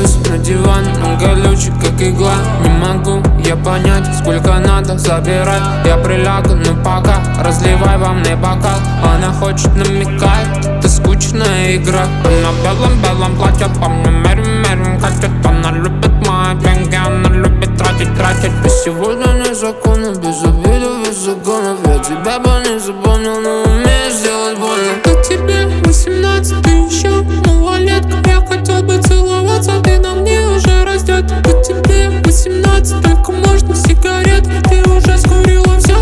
Ложусь на диван, он колючий, как игла. Не могу я понять, сколько надо забирать. Я прилягу, но пока разливай во мне бокал. Она хочет намекать, это скучная игра. Она в белом платье, по мне мерим катит. Она любит мои деньги, она любит тратить. Без сегодня не законы, без обиды, без загонов. Я тебя бы не запомнил, но умеешь сделать больно. А тебе 18, ты еще малолетка. Я хотел бы целоваться, ты на мне уже растет. А тебе 18, только можно сигарет. Ты уже скурила все.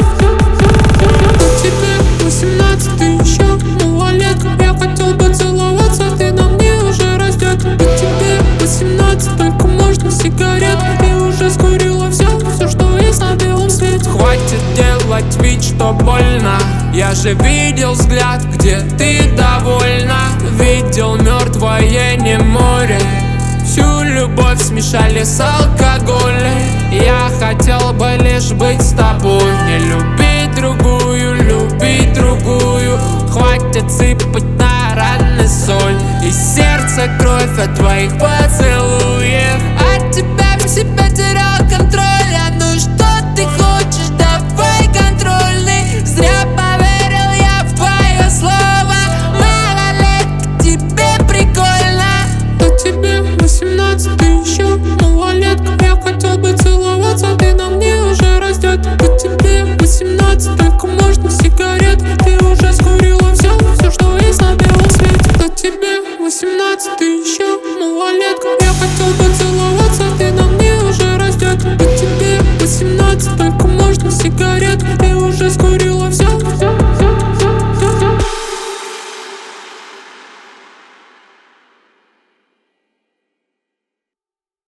А тебе 18, ты еще малолетка. Я хотел бы целоваться, ты на мне уже растет. А тебе 18, только можно сигарет. Ты уже скурила все, что есть на белом свете. Хватит делать вид, что больно. Я же видел взгляд, где ты довольна. Видел мертвое не море. Всю любовь смешали с алкоголем. Я хотел бы лишь быть с тобой. Не любить другую, любить другую. Хватит сыпать на раны соль. Из сердца кровь от твоих поцелуев. От тебя в себя терял контроль. А ну что ты хочешь, давай контрольный. Зря поверил я в твое слово. Малолетка, тебе прикольно. А тебе 18, ты еще малолетка. Я хотел бы целоваться, ты на мне уже растет. А тебе 18, только можно сигарет. Ты уже скурила все, что есть на белом свете. А тебе 18, ты еще малолетка. Я хотел бы целоваться, ты на мне уже растет. А тебе 18, только можно сигарет. Ты уже скурила